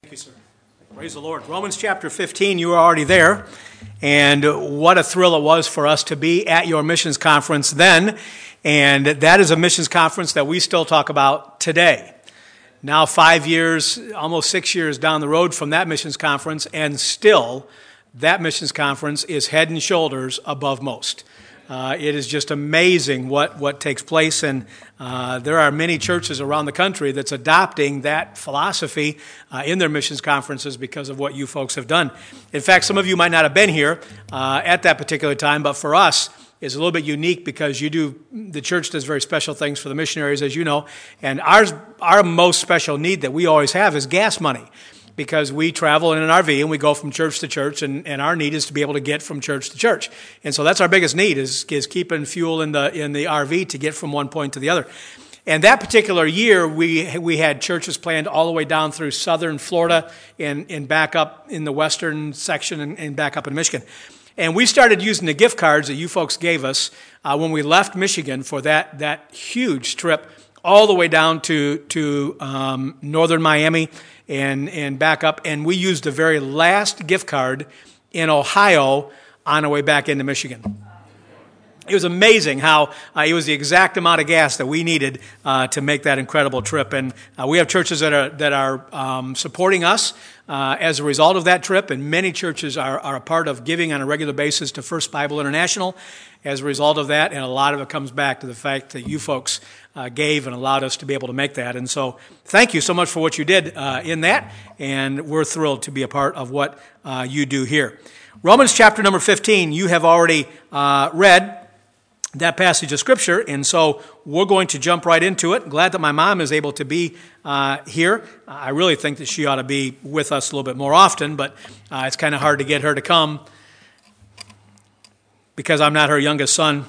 Thank you, sir. Praise the Lord. Romans chapter 15, you are already there. And what a thrill it was for us to be at your missions conference then. And that is a missions conference that we still talk about today. Now 5 years, almost 6 years down the road from that missions conference, and still that missions conference is head and shoulders above most. It is just amazing what takes place, and there are many churches around the country that's adopting that philosophy in their missions conferences because of what you folks have done. In fact, some of you might not have been here at that particular time, but for us, it's a little bit unique because the church does very special things for the missionaries, as you know, and our most special need that we always have is gas money. Because we travel in an RV and we go from church to church, and our need is to be able to get from church to church. And so that's our biggest need is keeping fuel in the RV to get from one point to the other. And that particular year, we had churches planned all the way down through southern Florida and back up in the western section and back up in Michigan. And we started using the gift cards that you folks gave us when we left Michigan for that huge trip all the way down to northern Miami and back up. And we used the very last gift card in Ohio on our way back into Michigan. It was amazing how it was the exact amount of gas that we needed to make that incredible trip. And we have churches that are supporting us as a result of that trip, and many churches are a part of giving on a regular basis to First Bible International as a result of that, and a lot of it comes back to the fact that you folks gave and allowed us to be able to make that. And so thank you so much for what you did in that, and we're thrilled to be a part of what you do here. Romans chapter number 15, you have already read that passage of Scripture, and so we're going to jump right into it. Glad that my mom is able to be here. I really think that she ought to be with us a little bit more often, but it's kind of hard to get her to come because I'm not her youngest son.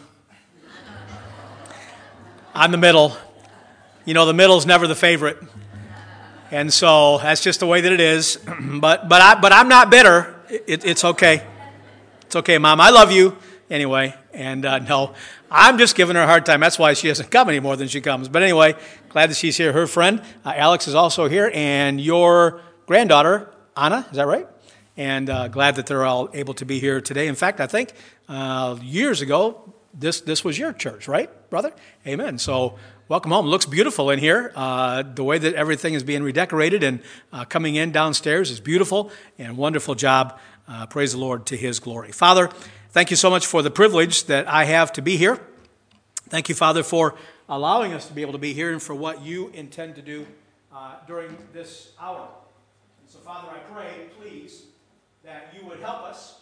I'm the middle. You know, the middle's never the favorite, and so that's just the way that it is. But I'm not bitter. It's okay. It's okay, Mom. I love you. Anyway, and no, I'm just giving her a hard time. That's why she doesn't come any more than she comes. But anyway, glad that she's here. Her friend, Alex, is also here, and your granddaughter, Anna, is that right? And glad that they're all able to be here today. In fact, I think years ago, this was your church, right, brother? Amen. So welcome home. It looks beautiful in here. The way that everything is being redecorated and coming in downstairs is beautiful, and wonderful job. Praise the Lord to His glory. Father, thank you so much for the privilege that I have to be here. Thank you, Father, for allowing us to be able to be here and for what you intend to do during this hour. And so, Father, I pray, please, that you would help us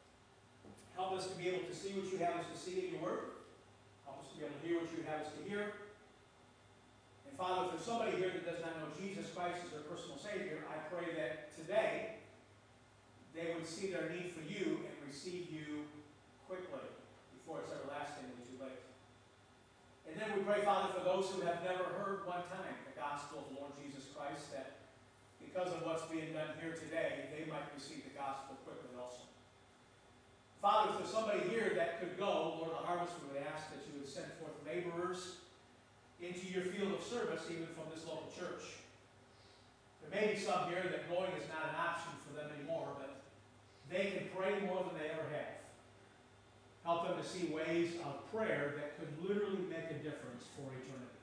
to be able to see what you have us to see in your word. Help us to be able to hear what you have us to hear. And, Father, if there's somebody here that does not know Jesus Christ as their personal Savior, I pray that today they would see their need for you and receive you quickly before it's everlastingly too late. And then we pray, Father, for those who have never heard one time the gospel of the Lord Jesus Christ, that because of what's being done here today, they might receive the gospel quickly also. Father, if there's somebody here that could go, Lord of the harvest, we would ask that you would send forth laborers into your field of service, even from this local church. There may be some here that going is not an option for them anymore, but they can pray more than they ever have. Help them to see ways of prayer that could literally make a difference for eternity.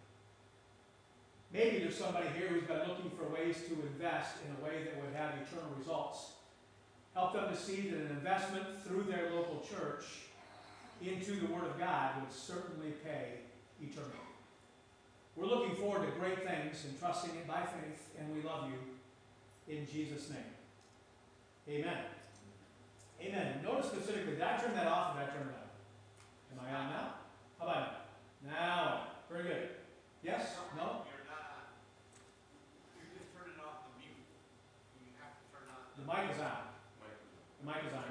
Maybe there's somebody here who's been looking for ways to invest in a way that would have eternal results. Help them to see that an investment through their local church into the Word of God would certainly pay eternally. We're looking forward to great things and trusting it by faith, and we love you in Jesus' name. Amen. Amen. Notice specifically, did I turn that off or did I turn it on? Am I on now? How about now? Now. Very good. Yes? No? You're not. You're just turning off the mute. You have to turn on the mic is on. The mic is on.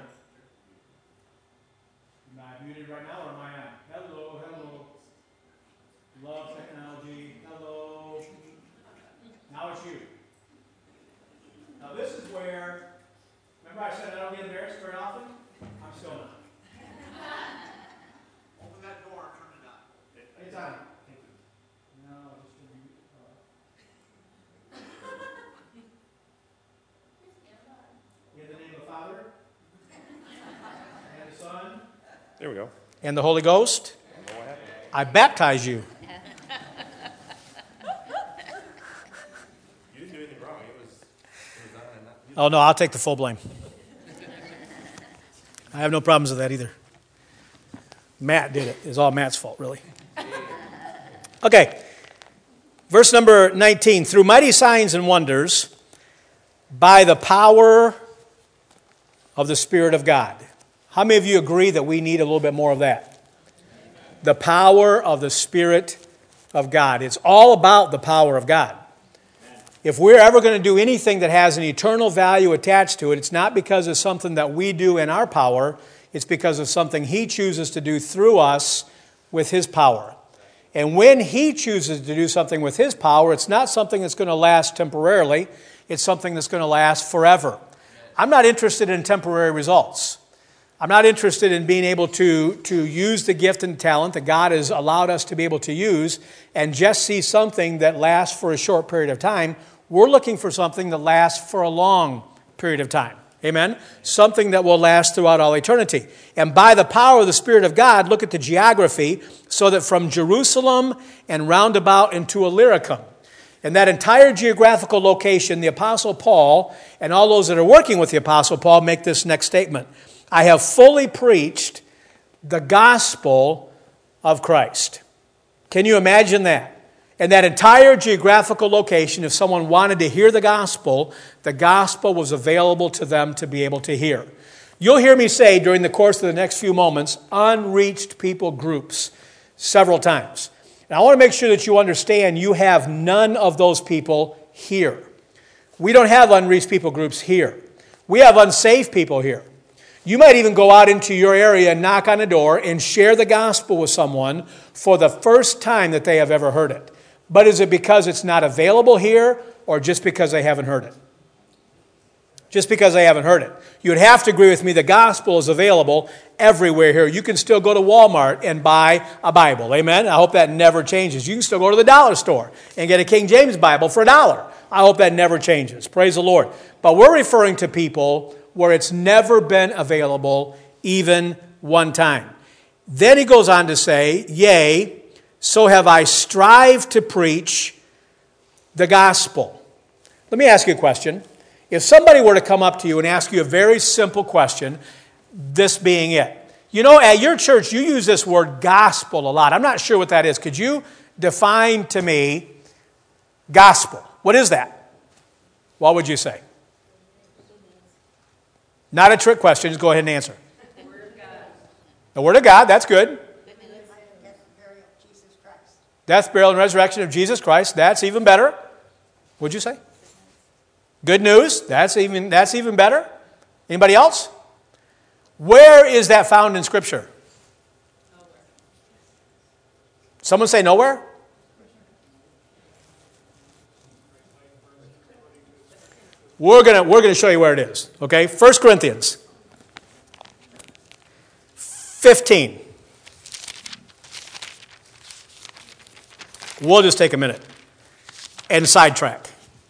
Am I muted right now or am I on? Hello, hello. Love technology. Hello. Now it's you. Now this is where, remember I said I don't get embarrassed very often? I'm still not. Open that door and turn it on. It's on. Thank you. No, just There we go. And the Holy Ghost? I baptize you. You didn't do anything wrong. It was on and not you. Oh, no, I'll take the full blame. I have no problems with that either. Matt did it. It's all Matt's fault, really. Okay. Verse number 19. Through mighty signs and wonders, by the power of the Spirit of God. How many of you agree that we need a little bit more of that? The power of the Spirit of God. It's all about the power of God. If we're ever going to do anything that has an eternal value attached to it, it's not because of something that we do in our power. It's because of something He chooses to do through us with His power. And when He chooses to do something with His power, it's not something that's going to last temporarily. It's something that's going to last forever. I'm not interested in temporary results. I'm not interested in being able to use the gift and talent that God has allowed us to be able to use and just see something that lasts for a short period of time. We're looking for something that lasts for a long period of time. Amen? Something that will last throughout all eternity. And by the power of the Spirit of God, look at the geography, so that from Jerusalem and roundabout into Illyricum, and that entire geographical location, the Apostle Paul and all those that are working with the Apostle Paul make this next statement. I have fully preached the gospel of Christ. Can you imagine that? And that entire geographical location, if someone wanted to hear the gospel was available to them to be able to hear. You'll hear me say during the course of the next few moments, unreached people groups several times. And I want to make sure that you understand you have none of those people here. We don't have unreached people groups here. We have unsafe people here. You might even go out into your area and knock on a door and share the gospel with someone for the first time that they have ever heard it. But is it because it's not available here or just because they haven't heard it? Just because they haven't heard it. You would have to agree with me, the gospel is available everywhere here. You can still go to Walmart and buy a Bible. Amen? I hope that never changes. You can still go to the dollar store and get a King James Bible for $1. I hope that never changes. Praise the Lord. But we're referring to people where it's never been available even one time. Then he goes on to say, yea, so have I strived to preach the gospel. Let me ask you a question. If somebody were to come up to you and ask you a very simple question, this being it. You know, at your church, you use this word gospel a lot. I'm not sure what that is. Could you define to me gospel? What is that? What would you say? Not a trick question. Just go ahead and answer. The Word of God. The Word of God, that's good. Death, burial, and resurrection of Jesus Christ. That's even better. What'd you say? Good news. That's even better. Anybody else? Where is that found in Scripture? Nowhere. Someone say nowhere? We're gonna show you where it is. Okay? 1 Corinthians 15. We'll just take a minute and sidetrack.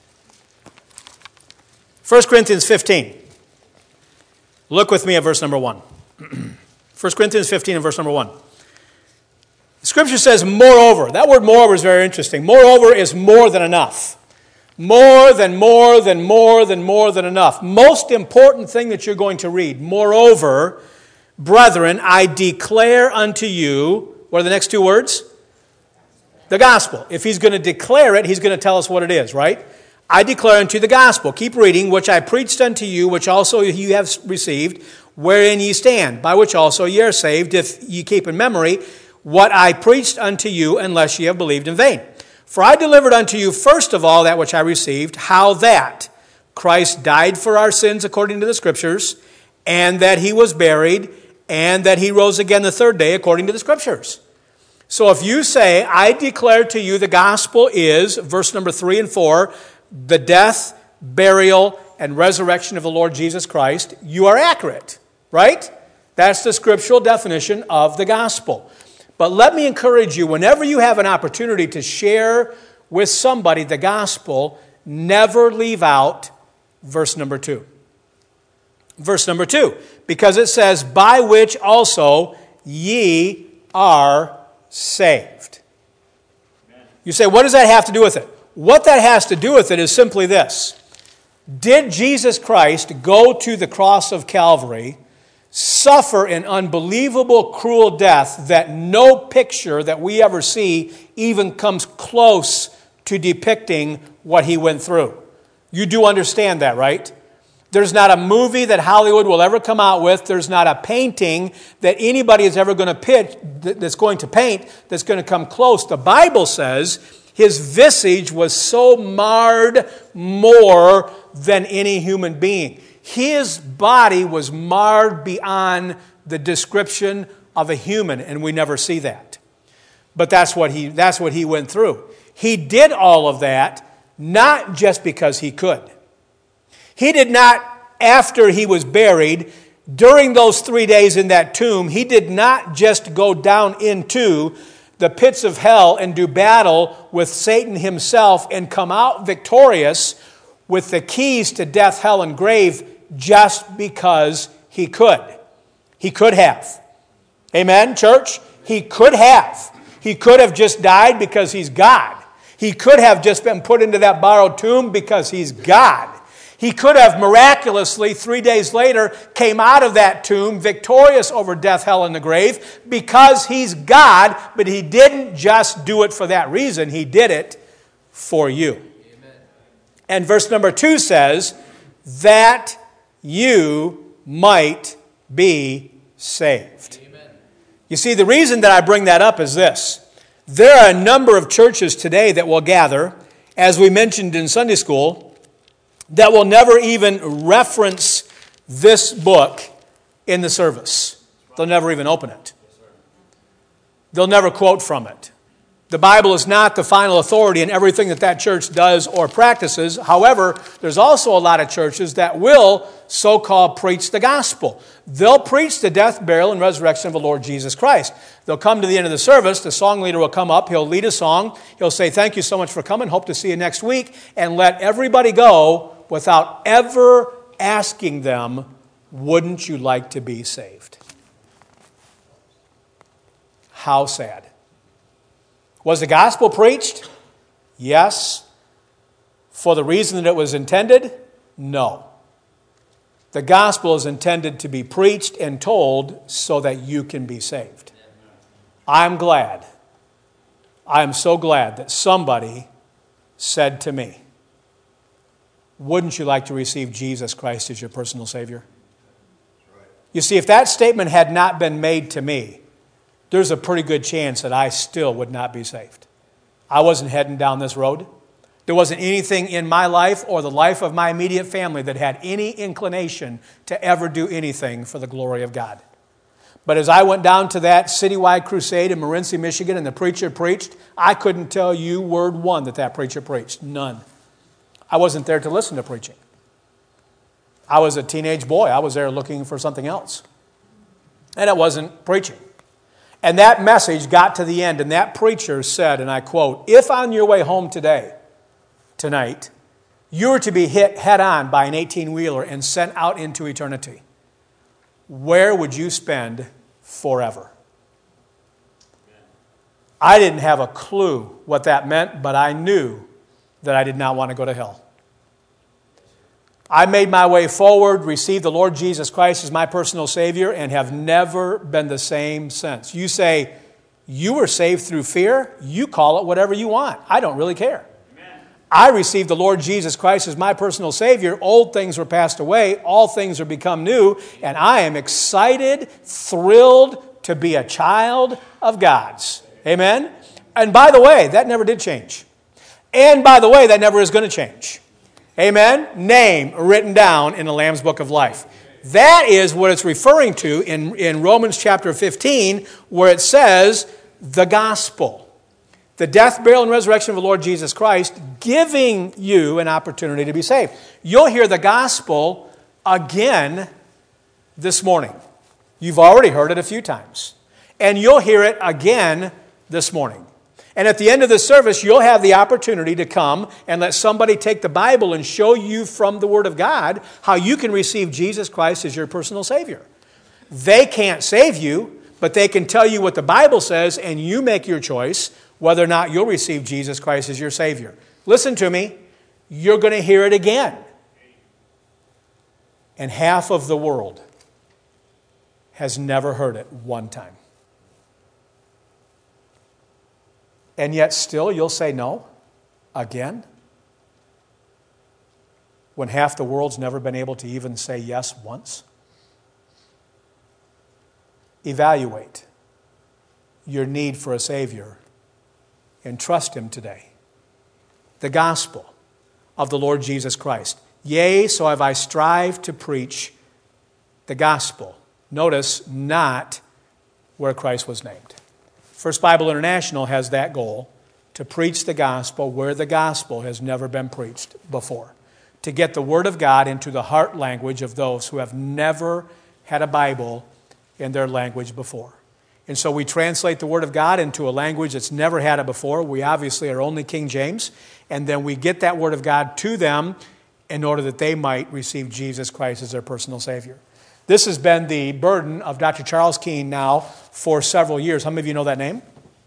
1 Corinthians 15. Look with me at verse number 1. 1 Corinthians 15 and verse number 1. The Scripture says, moreover. That word moreover is very interesting. Moreover is more than enough. More than enough. Most important thing that you're going to read. Moreover, brethren, I declare unto you, what are the next two words? The gospel. If he's going to declare it, he's going to tell us what it is, right? I declare unto you the gospel. Keep reading. Which I preached unto you, which also ye have received, wherein ye stand, by which also ye are saved, if ye keep in memory what I preached unto you, unless ye have believed in vain. For I delivered unto you first of all that which I received, how that Christ died for our sins according to the Scriptures, and that he was buried, and that he rose again the third day according to the Scriptures. So if you say, I declare to you the gospel is, verse number 3 and 4, the death, burial, and resurrection of the Lord Jesus Christ, you are accurate, right? That's the scriptural definition of the gospel. But let me encourage you, whenever you have an opportunity to share with somebody the gospel, never leave out verse number 2. Verse number 2, because it says, by which also ye are saved. You say, what does that have to do with it? What that has to do with it is simply this. Did Jesus Christ go to the cross of Calvary, suffer an unbelievable, cruel death that no picture that we ever see even comes close to depicting what he went through? You do understand that, right? There's not a movie that Hollywood will ever come out with. There's not a painting that anybody is ever going to paint that's going to come close. The Bible says his visage was so marred more than any human being. His body was marred beyond the description of a human, and we never see that. But that's what he went through. He did all of that not just because he could. He did not, after he was buried, during those 3 days in that tomb, he did not just go down into the pits of hell and do battle with Satan himself and come out victorious with the keys to death, hell, and grave just because he could. He could have. Amen, church? He could have. He could have just died because he's God. He could have just been put into that borrowed tomb because he's God. He could have miraculously, 3 days later, came out of that tomb victorious over death, hell, and the grave because he's God, but he didn't just do it for that reason. He did it for you. Amen. And verse number 2 says, that you might be saved. Amen. You see, the reason that I bring that up is this. There are a number of churches today that will gather, as we mentioned in Sunday school, that will never even reference this book in the service. They'll never even open it. They'll never quote from it. The Bible is not the final authority in everything that church does or practices. However, there's also a lot of churches that will so-called preach the gospel. They'll preach the death, burial, and resurrection of the Lord Jesus Christ. They'll come to the end of the service. The song leader will come up. He'll lead a song. He'll say, thank you so much for coming. Hope to see you next week. And let everybody go without ever asking them, wouldn't you like to be saved? How sad. Was the gospel preached? Yes. For the reason that it was intended? No. The gospel is intended to be preached and told so that you can be saved. I'm glad. I am so glad that somebody said to me, wouldn't you like to receive Jesus Christ as your personal Savior? You see, if that statement had not been made to me, there's a pretty good chance that I still would not be saved. I wasn't heading down this road. There wasn't anything in my life or the life of my immediate family that had any inclination to ever do anything for the glory of God. But as I went down to that citywide crusade in Morenci, Michigan, and the preacher preached, I couldn't tell you word one that preacher preached. None. I wasn't there to listen to preaching. I was a teenage boy. I was there looking for something else. And it wasn't preaching. And that message got to the end, and that preacher said, and I quote, if on your way home tonight, you were to be hit head on by an 18-wheeler and sent out into eternity, where would you spend forever? I didn't have a clue what that meant, but I knew that I did not want to go to hell. I made my way forward, received the Lord Jesus Christ as my personal Savior, and have never been the same since. You say, you were saved through fear? You call it whatever you want. I don't really care. Amen. I received the Lord Jesus Christ as my personal Savior. Old things were passed away. All things are become new. And I am excited, thrilled to be a child of God's. Amen? And by the way, that never did change. And by the way, that never is going to change. Amen? Name written down in the Lamb's Book of Life. That is what it's referring to in Romans chapter 15, where it says the gospel. The death, burial, and resurrection of the Lord Jesus Christ, giving you an opportunity to be saved. You'll hear the gospel again this morning. You've already heard it a few times. And you'll hear it again this morning. And at the end of the service, you'll have the opportunity to come and let somebody take the Bible and show you from the Word of God how you can receive Jesus Christ as your personal Savior. They can't save you, but they can tell you what the Bible says, and you make your choice whether or not you'll receive Jesus Christ as your Savior. Listen to me. You're going to hear it again. And half of the world has never heard it one time. And yet still you'll say no again? When half the world's never been able to even say yes once? Evaluate your need for a Savior and trust Him today. The gospel of the Lord Jesus Christ. Yea, so have I strived to preach the gospel. Notice, not where Christ was named. First Bible International has that goal, to preach the gospel where the gospel has never been preached before. To get the Word of God into the heart language of those who have never had a Bible in their language before. And so we translate the Word of God into a language that's never had it before. We obviously are only King James. And then we get that Word of God to them in order that they might receive Jesus Christ as their personal Savior. This has been the burden of Dr. Charles Keene now for several years. How many of you know that name?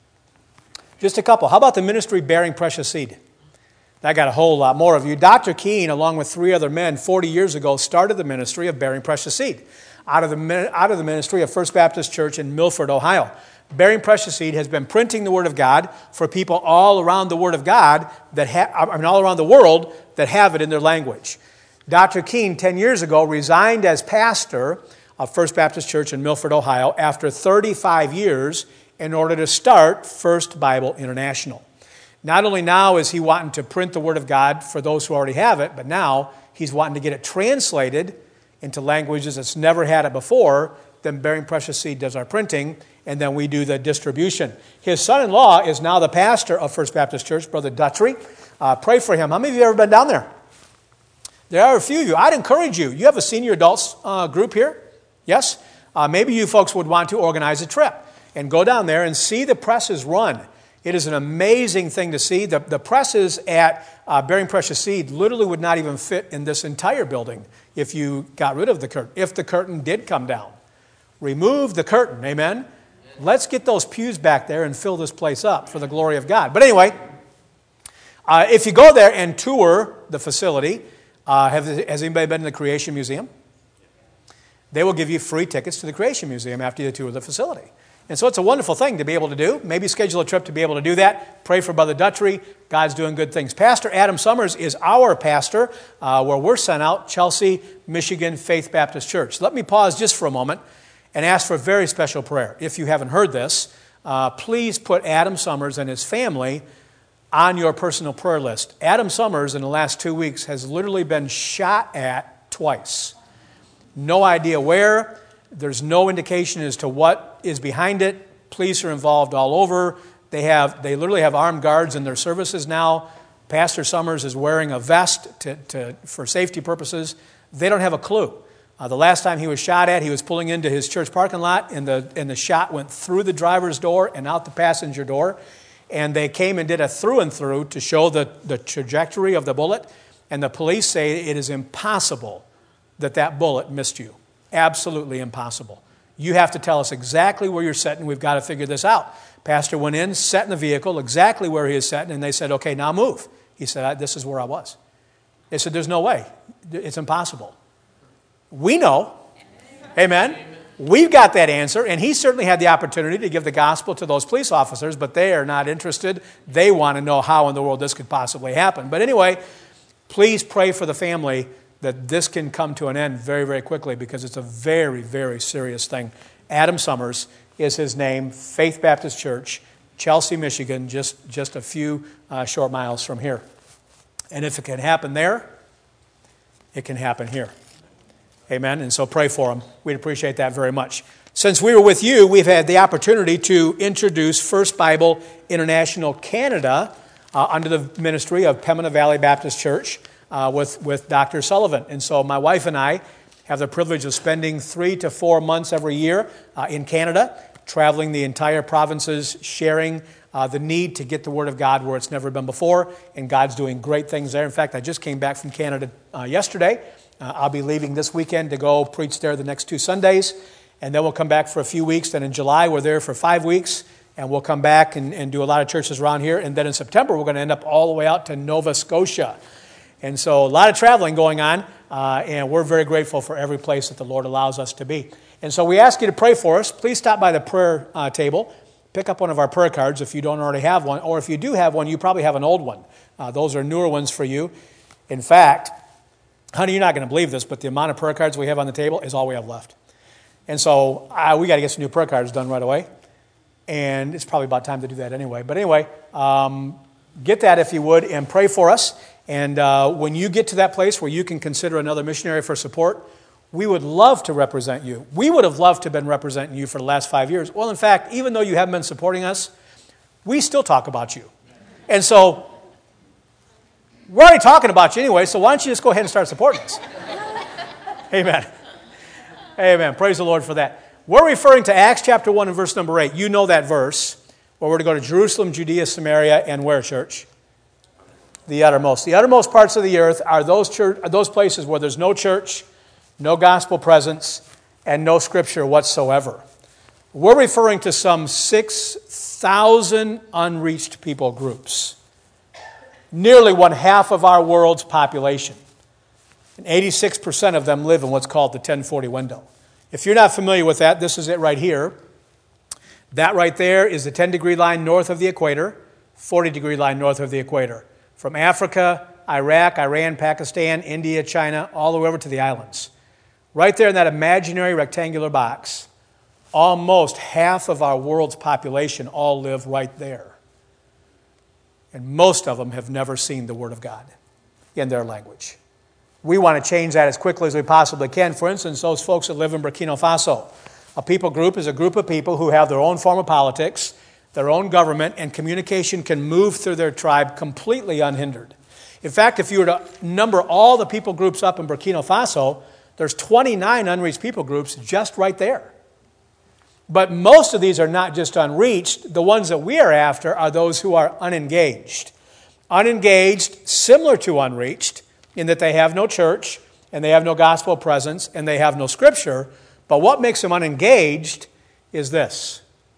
Just a couple. How about the ministry Bearing Precious Seed? That got a whole lot more of you. Dr. Keene, along with 3 other men, 40 years ago, started the ministry of Bearing Precious Seed out of the ministry of First Baptist Church in Milford, Ohio. Bearing Precious Seed has been printing the Word of God for people all around the Word of God all around the world that have it in their language. Dr. Keene, 10 years ago, resigned as pastor of First Baptist Church in Milford, Ohio, after 35 years in order to start First Bible International. Not only now is he wanting to print the Word of God for those who already have it, but now he's wanting to get it translated into languages that's never had it before. Then Bearing Precious Seed does our printing, and then we do the distribution. His son-in-law is now the pastor of First Baptist Church, Brother Dutry. Pray for him. How many of you have ever been down there? There are a few of you. I'd encourage you. You have a senior adults group here? Yes? Maybe you folks would want to organize a trip and go down there and see the presses run. It is an amazing thing to see. The presses at Bearing Precious Seed literally would not even fit in this entire building if you got rid of the curtain, if the curtain did come down. Remove the curtain, amen? Let's get those pews back there and fill this place up for the glory of God. But anyway, if you go there and tour the facility, has anybody been to the Creation Museum? They will give you free tickets to the Creation Museum after you tour the facility. And so it's a wonderful thing to be able to do. Maybe schedule a trip to be able to do that. Pray for Brother Dutry. God's doing good things. Pastor Adam Summers is our pastor where we're sent out, Chelsea, Michigan Faith Baptist Church. Let me pause just for a moment and ask for a very special prayer. If you haven't heard this, please put Adam Summers and his family on your personal prayer list. Adam Summers in the last 2 weeks has literally been shot at twice. No idea where. There's no indication as to what is behind it. Police are involved all over. They literally have armed guards in their services now. Pastor Summers is wearing a vest for safety purposes. They don't have a clue. The last time he was shot at, he was pulling into his church parking lot, and the shot went through the driver's door and out the passenger door. And they came and did a through and through to show the trajectory of the bullet. And the police say it is impossible that bullet missed you. Absolutely impossible. You have to tell us exactly where you're sitting. We've got to figure this out. Pastor went in, sat in the vehicle, exactly where he is sitting, and they said, okay, now move. He said, this is where I was. They said, there's no way. It's impossible. We know. Amen. We've got that answer, and he certainly had the opportunity to give the gospel to those police officers, but they are not interested. They want to know how in the world this could possibly happen. But anyway, please pray for the family that this can come to an end very, very quickly because it's a very, very serious thing. Adam Summers is his name, Faith Baptist Church, Chelsea, Michigan, just a few short miles from here. And if it can happen there, it can happen here. Amen. And so pray for him. We'd appreciate that very much. Since we were with you, we've had the opportunity to introduce First Bible International Canada under the ministry of Pembina Valley Baptist Church with Dr. Sullivan. And so my wife and I have the privilege of spending 3 to 4 months every year in Canada, traveling the entire provinces, sharing the need to get the Word of God where it's never been before, and God's doing great things there. In fact, I just came back from Canada yesterday. I'll be leaving this weekend to go preach there the next 2 Sundays, and then we'll come back for a few weeks. Then in July, we're there for 5 weeks, and we'll come back and do a lot of churches around here. And then in September, we're going to end up all the way out to Nova Scotia. And so a lot of traveling going on, and we're very grateful for every place that the Lord allows us to be. And so we ask you to pray for us. Please stop by the prayer table. Pick up one of our prayer cards if you don't already have one, or if you do have one, you probably have an old one. Those are newer ones for you. In fact, honey, you're not going to believe this, but the amount of prayer cards we have on the table is all we have left. And so we got to get some new prayer cards done right away. And it's probably about time to do that anyway. But anyway, get that if you would and pray for us. And when you get to that place where you can consider another missionary for support, we would love to represent you. We would have loved to have been representing you for the last 5 years. Well, in fact, even though you haven't been supporting us, we still talk about you. And so we're already talking about you anyway, so why don't you just go ahead and start supporting us? Amen. Amen. Praise the Lord for that. We're referring to Acts chapter 1 and verse number 8. You know that verse, where we're to go to Jerusalem, Judea, Samaria, and where, church? The uttermost. The uttermost parts of the earth are those places where there's no church, no gospel presence, and no scripture whatsoever. We're referring to some 6,000 unreached people groups. Nearly 1/2 of our world's population. And 86% of them live in what's called the 1040 window. If you're not familiar with that, this is it right here. That right there is the 10-degree line north of the equator, 40-degree line north of the equator. From Africa, Iraq, Iran, Pakistan, India, China, all the way over to the islands. Right there in that imaginary rectangular box, almost half of our world's population all live right there. And most of them have never seen the Word of God in their language. We want to change that as quickly as we possibly can. For instance, those folks that live in Burkina Faso. A people group is a group of people who have their own form of politics, their own government, and communication can move through their tribe completely unhindered. In fact, if you were to number all the people groups up in Burkina Faso, there's 29 unreached people groups just right there. But most of these are not just unreached. The ones that we are after are those who are unengaged. Unengaged, similar to unreached, in that they have no church, and they have no gospel presence, and they have no scripture. But what makes them unengaged is this.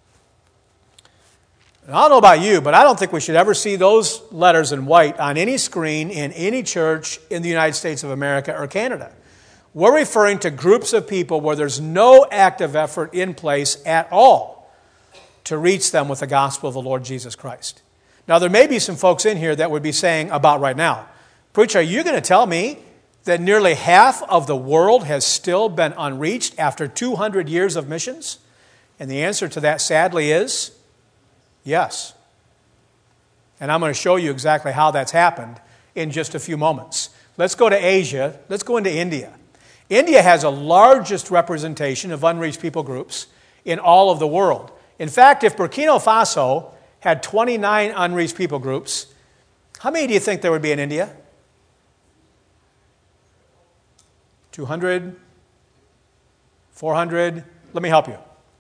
And I don't know about you, but I don't think we should ever see those letters in white on any screen in any church in the United States of America or Canada. We're referring to groups of people where there's no active effort in place at all to reach them with the gospel of the Lord Jesus Christ. Now, there may be some folks in here that would be saying about right now, Preacher, are you going to tell me that nearly half of the world has still been unreached after 200 years of missions? And the answer to that, sadly, is yes. And I'm going to show you exactly how that's happened in just a few moments. Let's go to Asia. Let's go into India. India has the largest representation of unreached people groups in all of the world. In fact, if Burkina Faso had 29 unreached people groups, how many do you think there would be in India? 200? 400? Let me help you.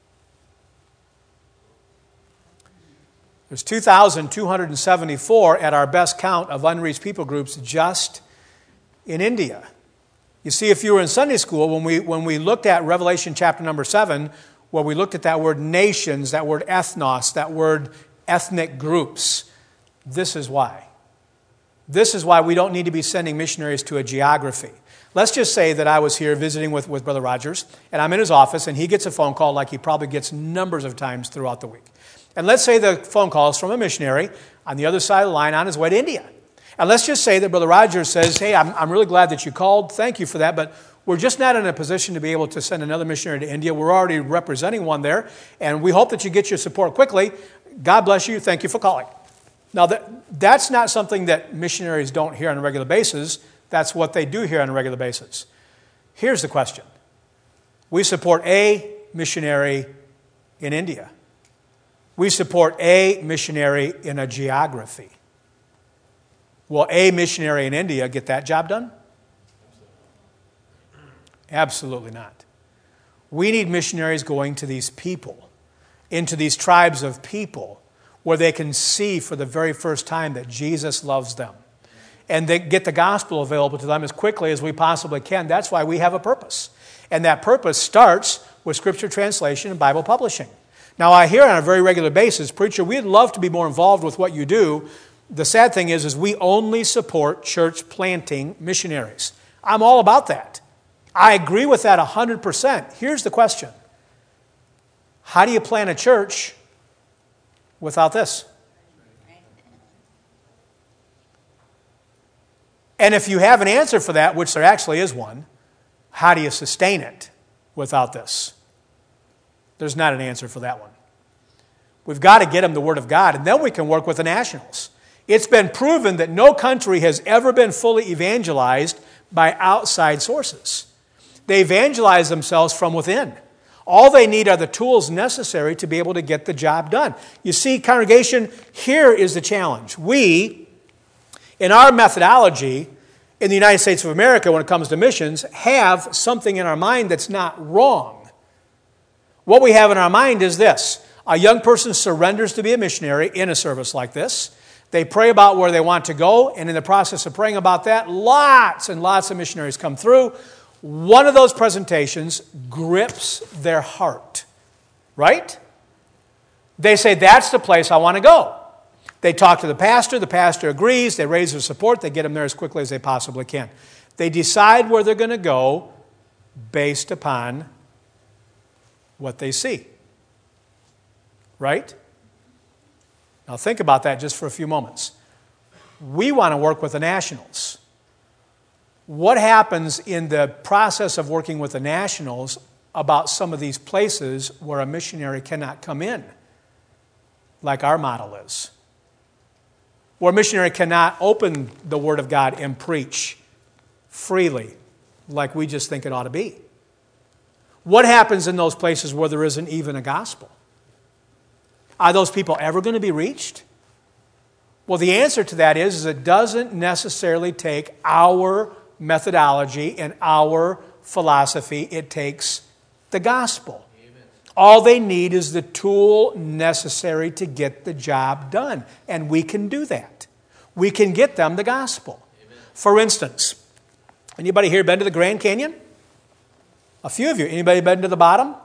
There's 2,274 at our best count of unreached people groups just in India. You see, if you were in Sunday school, when we looked at Revelation chapter number 7, where we looked at that word nations, that word ethnos, that word ethnic groups, this is why. This is why we don't need to be sending missionaries to a geography. Let's just say that I was here visiting with Brother Rogers, and I'm in his office, and he gets a phone call like he probably gets numbers of times throughout the week. And let's say the phone call is from a missionary on the other side of the line on his way to India. And let's just say that Brother Rogers says, hey, I'm really glad that you called. Thank you for that, but we're just not in a position to be able to send another missionary to India. We're already representing one there, and we hope that you get your support quickly. God bless you. Thank you for calling. Now, that's not something that missionaries don't hear on a regular basis. That's what they do here on a regular basis. Here's the question. We support a missionary in India. We support a missionary in a geography. Will a missionary in India get that job done? Absolutely not. We need missionaries going to these people, into these tribes of people, where they can see for the very first time that Jesus loves them. And they get the gospel available to them as quickly as we possibly can. That's why we have a purpose. And that purpose starts with Scripture translation and Bible publishing. Now, I hear on a very regular basis, preacher, we'd love to be more involved with what you do. The sad thing is we only support church planting missionaries. I'm all about that. I agree with that 100%. Here's the question. How do you plant a church without this? And if you have an answer for that, which there actually is one, how do you sustain it without this? There's not an answer for that one. We've got to get them the Word of God, and then we can work with the nationals. It's been proven that no country has ever been fully evangelized by outside sources. They evangelize themselves from within. All they need are the tools necessary to be able to get the job done. You see, congregation, here is the challenge. We, in our methodology in the United States of America when it comes to missions, have something in our mind that's not wrong. What we have in our mind is this. A young person surrenders to be a missionary in a service like this. They pray about where they want to go, and in the process of praying about that, lots and lots of missionaries come through. One of those presentations grips their heart, right? They say, that's the place I want to go. They talk to the pastor agrees, they raise their support, they get them there as quickly as they possibly can. They decide where they're going to go based upon what they see, right? Now think about that just for a few moments. We want to work with the nationals. What happens in the process of working with the nationals about some of these places where a missionary cannot come in, like our model is? Where a missionary cannot open the Word of God and preach freely, like we just think it ought to be. What happens in those places where there isn't even a gospel? Are those people ever going to be reached? Well, the answer to that is it doesn't necessarily take our methodology and our philosophy. It takes the gospel. Amen. All they need is the tool necessary to get the job done. And we can do that. We can get them the gospel. Amen. For instance, anybody here been to the Grand Canyon? A few of you. Anybody been to the bottom?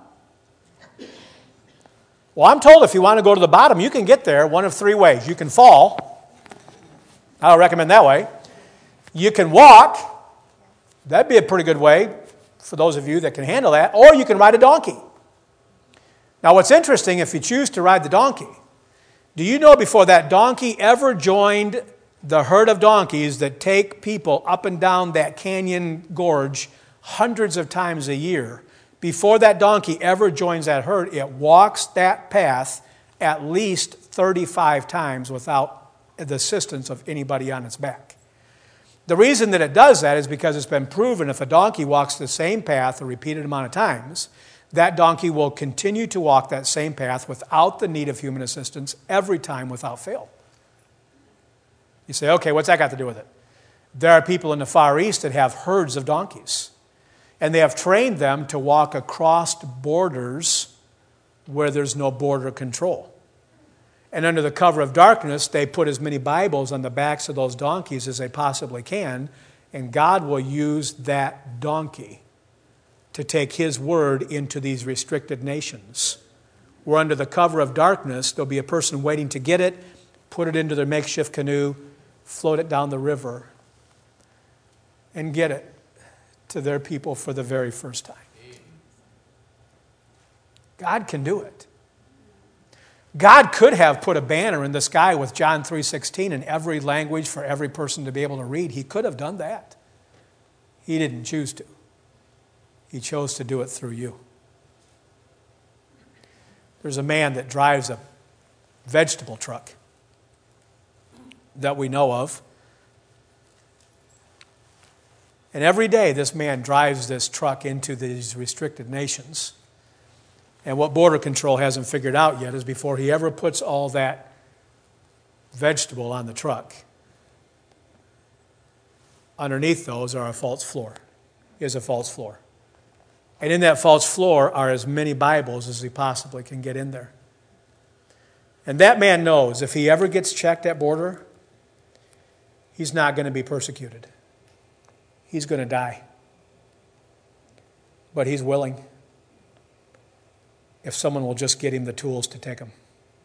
Well, I'm told if you want to go to the bottom, you can get there one of three ways. You can fall. I don't recommend that way. You can walk. That'd be a pretty good way for those of you that can handle that. Or you can ride a donkey. Now, what's interesting, if you choose to ride the donkey, do you know before that donkey ever joined the herd of donkeys that take people up and down that canyon gorge hundreds of times a year, before that donkey ever joins that herd, it walks that path at least 35 times without the assistance of anybody on its back. The reason that it does that is because it's been proven if a donkey walks the same path a repeated amount of times, that donkey will continue to walk that same path without the need of human assistance every time without fail. You say, okay, what's that got to do with it? There are people in the Far East that have herds of donkeys. And they have trained them to walk across borders where there's no border control. And under the cover of darkness, they put as many Bibles on the backs of those donkeys as they possibly can, and God will use that donkey to take His word into these restricted nations. Where under the cover of darkness, there'll be a person waiting to get it, put it into their makeshift canoe, float it down the river, and get it to their people for the very first time. God can do it. God could have put a banner in the sky with John 3:16 in every language for every person to be able to read. He could have done that. He didn't choose to. He chose to do it through you. There's a man that drives a vegetable truck that we know of. And every day this man drives this truck into these restricted nations. And what Border Control hasn't figured out yet is before he ever puts all that vegetable on the truck, underneath those are a false floor. Is a false floor. And in that false floor are as many Bibles as he possibly can get in there. And that man knows if he ever gets checked at border, he's not going to be persecuted. He's going to die. But he's willing. if someone will just get him the tools to take them.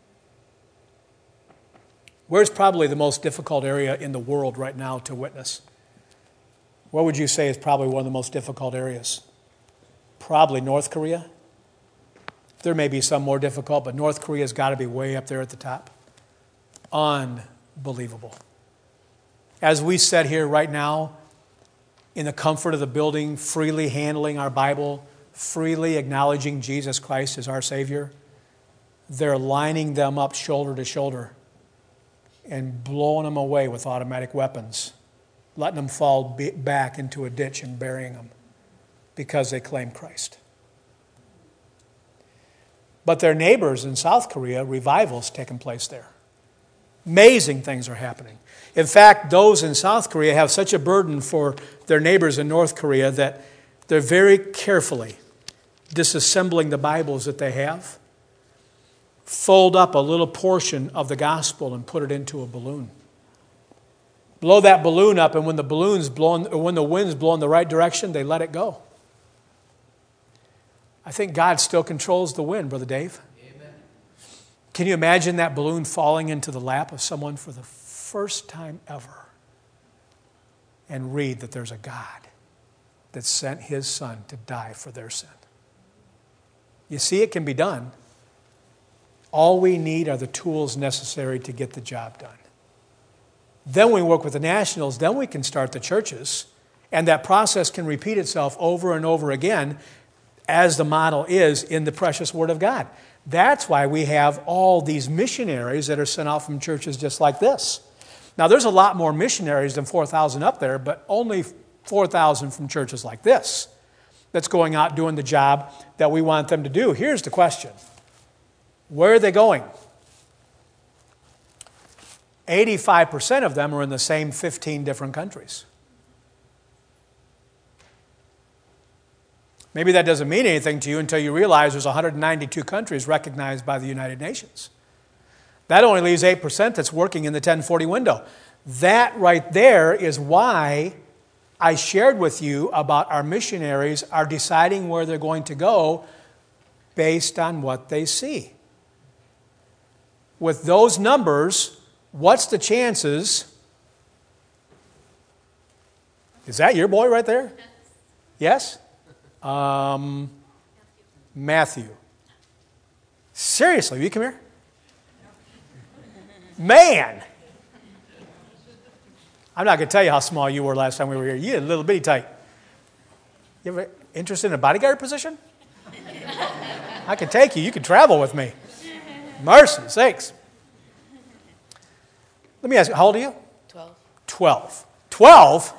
Where's probably the most difficult area in the world right now to witness? What would you say is probably one of the most difficult areas? Probably North Korea. There may be some more difficult, but North Korea's got to be way up there at the top. Unbelievable. As we sit here right now, in the comfort of the building, freely handling our Bible, freely acknowledging Jesus Christ as our Savior, they're lining them up shoulder to shoulder and blowing them away with automatic weapons, letting them fall back into a ditch and burying them because they claim Christ. But their neighbors in South Korea, revival's taking place there. Amazing things are happening. In fact, those in South Korea have such a burden for their neighbors in North Korea that they're very carefully disassembling the Bibles that they have, fold up a little portion of the gospel and put it into a balloon. Blow that balloon up, and when the wind's blowing in the right direction, they let it go. I think God still controls the wind, Brother Dave. Amen. Can you imagine that balloon falling into the lap of someone for the first time ever and read that there's a God that sent His Son to die for their sin? You see, it can be done. All we need are the tools necessary to get the job done. Then we work with the nationals, then we can start the churches, and that process can repeat itself over and over again as the model is in the precious Word of God. That's why we have all these missionaries that are sent out from churches just like this. Now, there's a lot more missionaries than 4,000 up there, but only 4,000 from churches like this that's going out doing the job that we want them to do. Here's the question. Where are they going? 85% of them are in the same 15 different countries. Maybe that doesn't mean anything to you until you realize there's 192 countries recognized by the United Nations. That only leaves 8% that's working in the 1040 window. That right there is why I shared with you about our missionaries are deciding where they're going to go based on what they see. With those numbers, what's the chances? Is that your boy right there? Yes? Matthew. Seriously, will you come here? Man! I'm not going to tell you how small you were last time we were here. You had a little bitty tight. You ever interested in a bodyguard position? I could take you. You could travel with me. Mercy sakes. Let me ask you, how old are you? 12. 12. 12?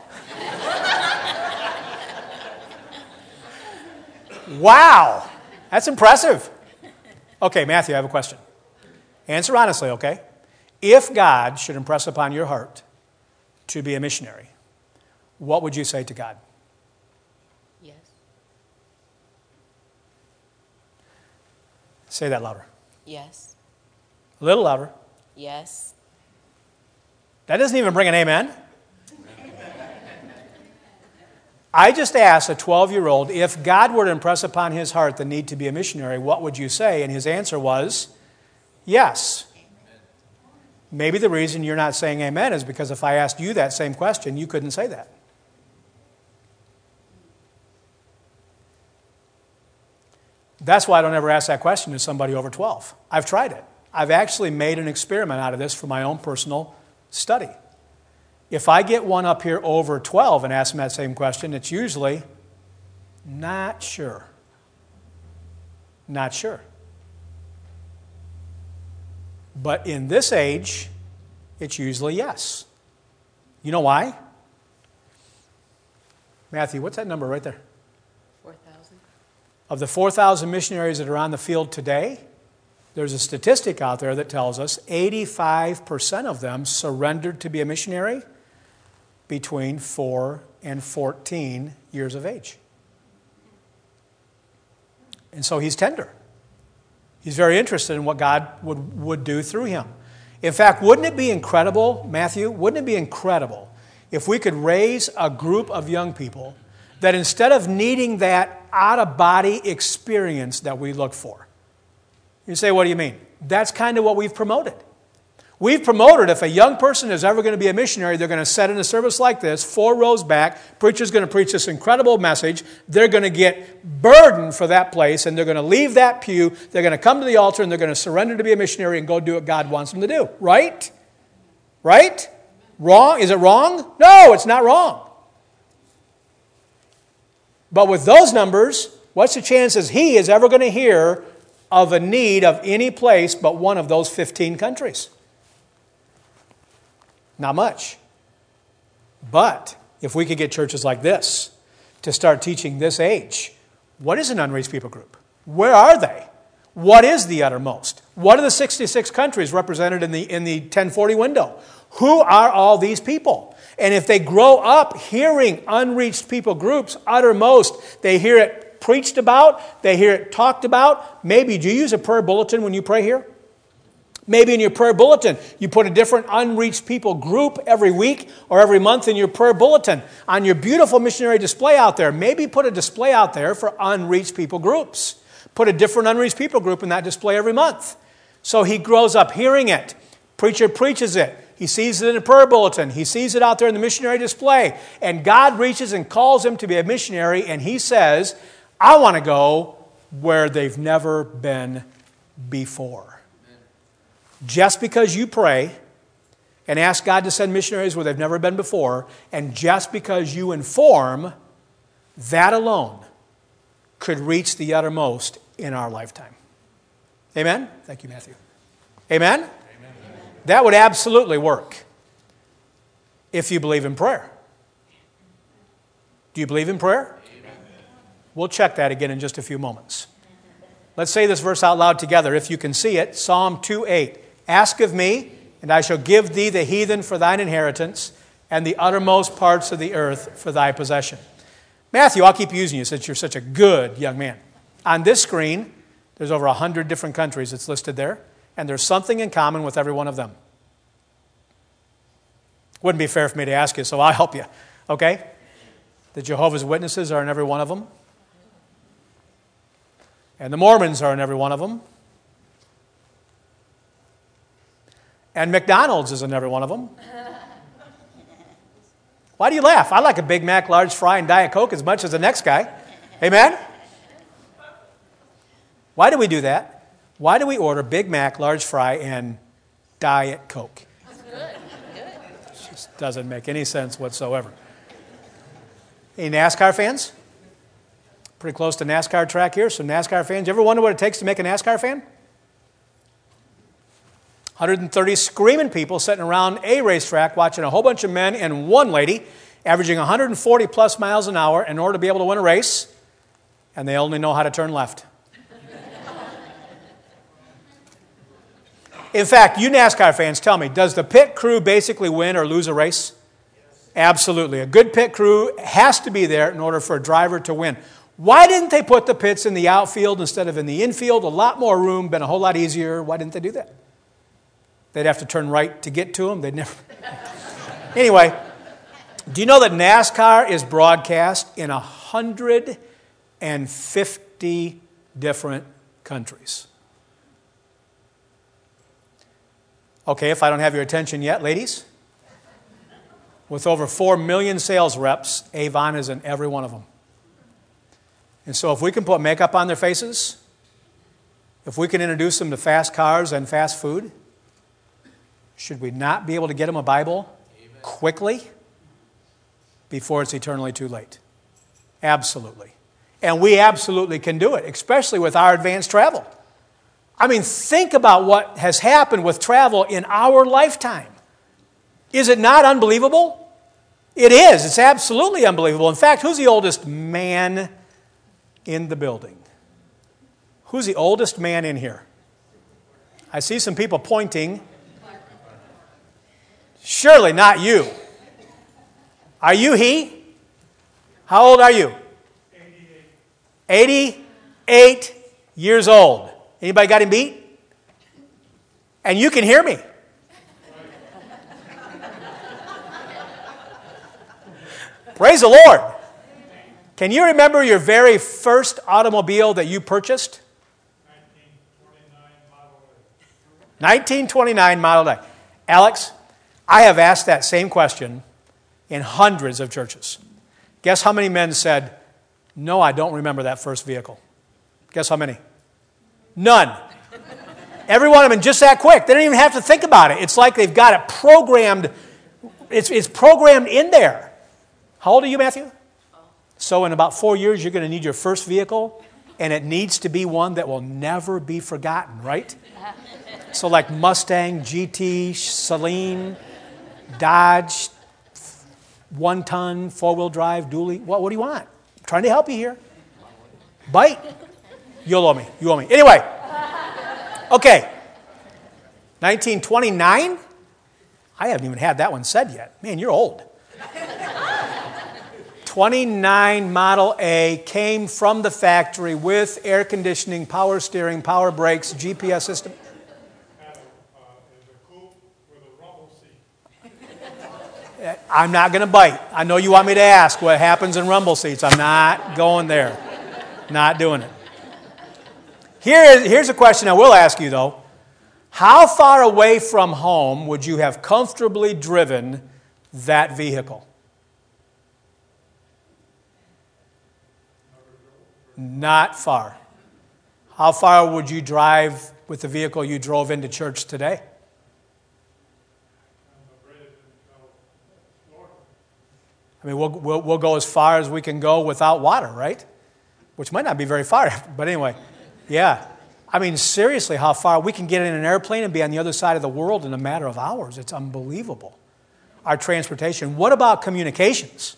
Wow. That's impressive. Okay, Matthew, I have a question. Answer honestly, okay? If God should impress upon your heart to be a missionary, what would you say to God? Yes. Say that louder. Yes. A little louder. Yes. That doesn't even bring an amen. I just asked a 12-year-old, if God were to impress upon his heart the need to be a missionary, what would you say? And his answer was, yes. Maybe the reason you're not saying amen is because if I asked you that same question, you couldn't say that. That's why I don't ever ask that question to somebody over 12. I've tried it. I've actually made an experiment out of this for my own personal study. If I get one up here over 12 and ask them that same question, it's usually not sure. Not sure. But in this age, it's usually yes. You know why? Matthew, what's that number right there? 4,000. Of the 4,000 missionaries that are on the field today, there's a statistic out there that tells us 85% of them surrendered to be a missionary between 4 and 14 years of age. And so he's tender. He's very interested in what God would do through him. In fact, wouldn't it be incredible, Matthew, wouldn't it be incredible if we could raise a group of young people that instead of needing that out-of-body experience that we look for, You say, what do you mean? That's kind of what we've promoted. We've promoted if a young person is ever going to be a missionary, they're going to sit in a service like this, 4 rows back, preacher's going to preach this incredible message, they're going to get burdened for that place, and they're going to leave that pew, they're going to come to the altar, and they're going to surrender to be a missionary and go do what God wants them to do. Right? Right? Wrong? Is it wrong? No, it's not wrong. But with those numbers, what's the chances he is ever going to hear of a need of any place but one of those 15 countries? Not much. But if we could get churches like this to start teaching this age, what is an unreached people group? Where are they? What is the uttermost? What are the 66 countries represented in the 1040 window? Who are all these people? And if they grow up hearing unreached people groups, uttermost, they hear it preached about, they hear it talked about. Maybe, do you use a prayer bulletin when you pray here? Maybe in your prayer bulletin, you put a different unreached people group every week or every month in your prayer bulletin. On your beautiful missionary display out there, maybe put a display out there for unreached people groups. Put a different unreached people group in that display every month. So he grows up hearing it. Preacher preaches it. He sees it in a prayer bulletin. He sees it out there in the missionary display. And God reaches and calls him to be a missionary, and he says, I want to go where they've never been before. Just because you pray and ask God to send missionaries where they've never been before, and just because you inform, that alone could reach the uttermost in our lifetime. Amen? Thank you, Matthew. Amen? Amen? That would absolutely work if you believe in prayer. Do you believe in prayer? Amen. We'll check that again in just a few moments. Let's say this verse out loud together. If you can see it, Psalm 2:8. Ask of me, and I shall give thee the heathen for thine inheritance, and the uttermost parts of the earth for thy possession. Matthew, I'll keep using you since you're such a good young man. On this screen, there's over 100 different countries that's listed there, and there's something in common with every one of them. Wouldn't be fair for me to ask you, so I'll help you. Okay? The Jehovah's Witnesses are in every one of them. And the Mormons are in every one of them. And McDonald's is in every one of them. Why do you laugh? I like a Big Mac, large fry, and Diet Coke as much as the next guy. Amen? Why do we do that? Why do we order Big Mac, large fry, and Diet Coke? It just doesn't make any sense whatsoever. Any NASCAR fans? Pretty close to NASCAR track here, so NASCAR fans. You ever wonder what it takes to make a NASCAR fan? 130 screaming people sitting around a racetrack watching a whole bunch of men and one lady averaging 140 plus miles an hour in order to be able to win a race, and they only know how to turn left. In fact, you NASCAR fans, tell me, does the pit crew basically win or lose a race? Yes. Absolutely. A good pit crew has to be there in order for a driver to win. Why didn't they put the pits in the outfield instead of in the infield? A lot more room, been a whole lot easier. Why didn't they do that? They'd have to turn right to get to them. They'd never. Anyway, do you know that NASCAR is broadcast in 150 different countries? Okay, if I don't have your attention yet, ladies, with over 4 million sales reps, Avon is in every one of them. And so if we can put makeup on their faces, if we can introduce them to fast cars and fast food, should we not be able to get them a Bible quickly before it's eternally too late? Absolutely. And we absolutely can do it, especially with our advanced travel. I mean, think about what has happened with travel in our lifetime. Is it not unbelievable? It is. It's absolutely unbelievable. In fact, who's the oldest man in the building? Who's the oldest man in here? I see some people pointing. Surely not you. Are you he? How old are you? 88 years old. Anybody got him beat? And you can hear me. Praise the Lord. Can you remember your very first automobile that you purchased? 1949. 1929 Model A. Alex, I have asked that same question in hundreds of churches. Guess how many men said, no, I don't remember that first vehicle? Guess how many? None. Every one of them just that quick. They don't even have to think about it. It's like they've got it programmed. It's programmed in there. How old are you, Matthew? So in about 4 years, you're going to need your first vehicle, and it needs to be one that will never be forgotten, right? So like Mustang, GT, Celine, Dodge, 1-ton, 4-wheel drive, dually. What do you want? I'm trying to help you here. Bite. You'll owe me. You owe me. Anyway. Okay. 1929? I haven't even had that one said yet. Man, you're old. 29 Model A came from the factory with air conditioning, power steering, power brakes, GPS system. I'm not going to bite. I know you want me to ask what happens in rumble seats. I'm not going there. Not doing it. Here's a question I will ask you, though. How far away from home would you have comfortably driven that vehicle? Not far. How far would you drive with the vehicle you drove into church today? I mean, we'll go as far as we can go without water, right? Which might not be very far, but anyway, yeah. I mean, seriously, how far we can get in an airplane and be on the other side of the world in a matter of hours. It's unbelievable. Our transportation. What about communications?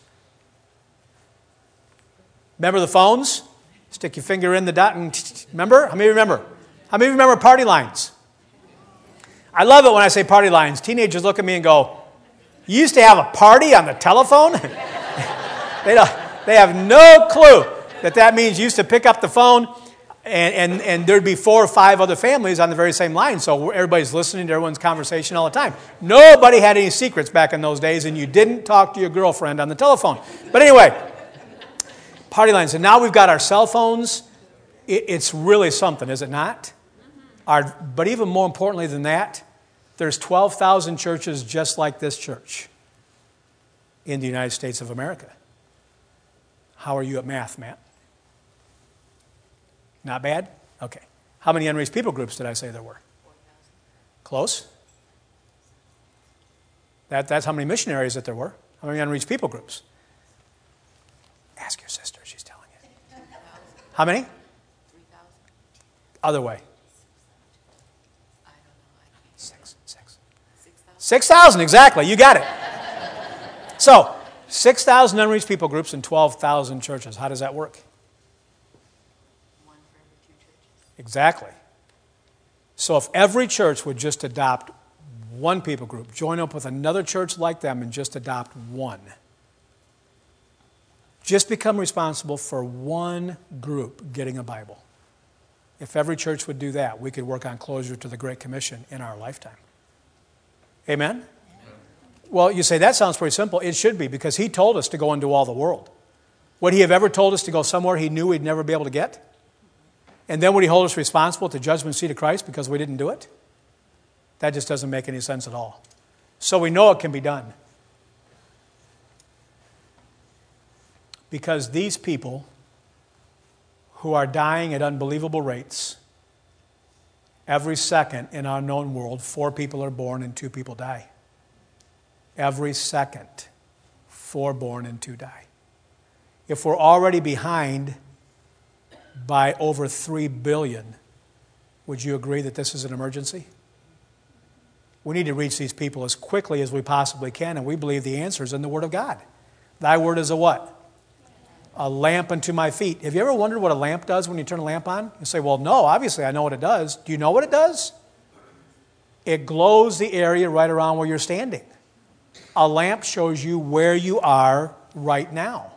Remember the phones? Stick your finger in the dot and remember? How many remember? How many remember party lines? I love it when I say party lines. Teenagers look at me and go, you used to have a party on the telephone? They have no clue that means you used to pick up the phone and there'd be 4 or 5 other families on the very same line. So everybody's listening to everyone's conversation all the time. Nobody had any secrets back in those days, and you didn't talk to your girlfriend on the telephone. But anyway, party lines. And now we've got our cell phones. It's really something, is it not? But even more importantly than that, there's 12,000 churches just like this church in the United States of America. How are you at math, Matt? Not bad? Okay. How many unreached people groups did I say there were? 4,000. Close. That's how many missionaries that there were. How many unreached people groups? Ask your sister. She's telling you. How many? 3,000. Other way. I don't know. 6,000. 6,000. 6,000, exactly. You got it. So, 6,000 unreached people groups and 12,000 churches. How does that work? One for every 2 churches. Exactly. So if every church would just adopt one people group, join up with another church like them and just adopt one. Just become responsible for one group getting a Bible. If every church would do that, we could work on closure to the Great Commission in our lifetime. Amen? Well, you say, that sounds pretty simple. It should be, because he told us to go into all the world. Would he have ever told us to go somewhere he knew we'd never be able to get? And then would he hold us responsible at the judgment seat of Christ because we didn't do it? That just doesn't make any sense at all. So we know it can be done. Because these people who are dying at unbelievable rates, every second in our known world, 4 people are born and 2 people die. Every second, 4 born and 2 die. If we're already behind by over 3 billion, would you agree that this is an emergency? We need to reach these people as quickly as we possibly can, and we believe the answer is in the Word of God. Thy Word is a what? A lamp unto my feet. Have you ever wondered what a lamp does when you turn a lamp on? You say, well, no, obviously I know what it does. Do you know what it does? It glows the area right around where you're standing. A lamp shows you where you are right now.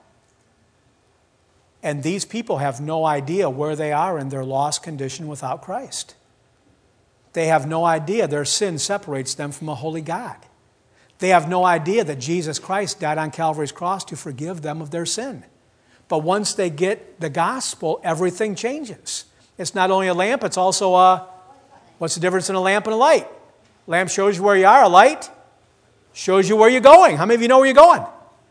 And these people have no idea where they are in their lost condition without Christ. They have no idea their sin separates them from a holy God. They have no idea that Jesus Christ died on Calvary's cross to forgive them of their sin. But once they get the gospel, everything changes. It's not only a lamp, it's also a What's the difference in a lamp and a light? Lamp shows you where you are. A light shows you where you're going. How many of you know where you're going?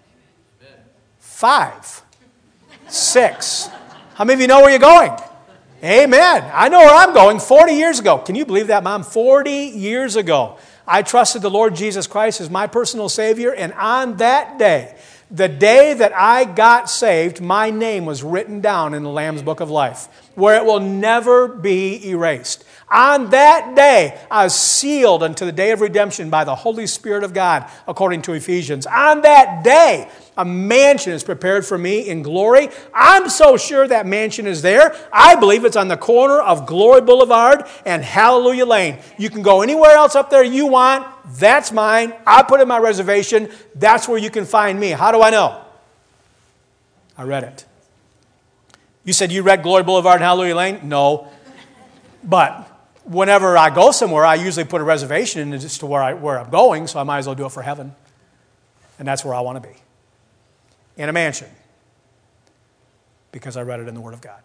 5, 6. How many of you know where you're going? Amen. I know where I'm going. 40 years ago. Can you believe that, Mom? 40 years ago, I trusted the Lord Jesus Christ as my personal Savior, and on that day, the day that I got saved, my name was written down in the Lamb's Book of Life, where it will never be erased. On that day, I was sealed unto the day of redemption by the Holy Spirit of God, according to Ephesians. On that day, a mansion is prepared for me in glory. I'm so sure that mansion is there. I believe it's on the corner of Glory Boulevard and Hallelujah Lane. You can go anywhere else up there you want. That's mine. I put in my reservation. That's where you can find me. How do I know? I read it. You said you read Glory Boulevard and Hallelujah Lane? No. But whenever I go somewhere, I usually put a reservation in as to where I'm going, so I might as well do it for heaven. And that's where I want to be. In a mansion. Because I read it in the Word of God.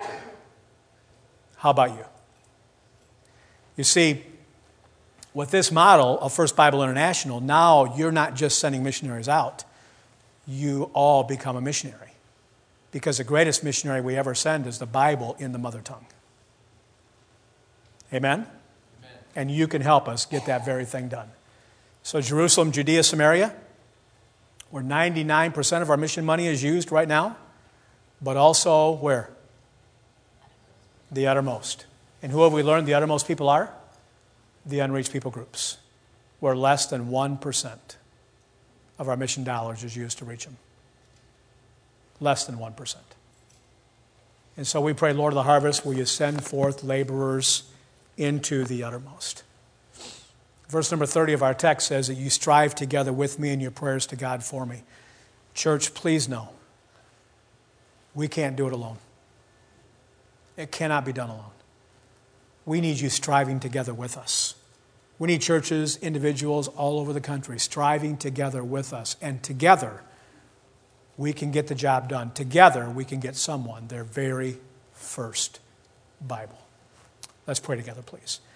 How about you? You see, with this model of First Bible International, now you're not just sending missionaries out. You all become a missionary. Because the greatest missionary we ever send is the Bible in the mother tongue. Amen? Amen? And you can help us get that very thing done. So Jerusalem, Judea, Samaria, where 99% of our mission money is used right now, but also where? The uttermost. And who have we learned the uttermost people are? The unreached people groups, where less than 1% of our mission dollars is used to reach them. Less than 1%. And so we pray, Lord of the harvest, will you send forth laborers into the uttermost. Verse number 30 of our text says that you strive together with me in your prayers to God for me. Church, please know, we can't do it alone. It cannot be done alone. We need you striving together with us. We need churches, individuals all over the country striving together with us. And together, we can get the job done. Together, we can get someone their very first Bible. Let's pray together, please.